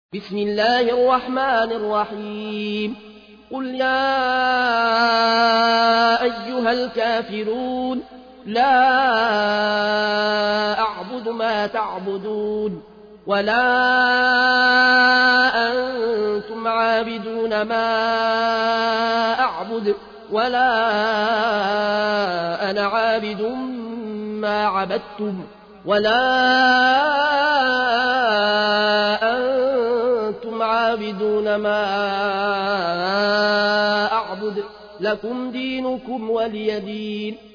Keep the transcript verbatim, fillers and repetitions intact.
بسم الله الرحمن الرحيم قل يا أيها الكافرون لا أعبد ما تعبدون ولا أنتم عابدون ما أعبد ولا أنا عابد ما عبدتم ولا أنتم عابدون ما أعبد لكم دينكم ولي دين.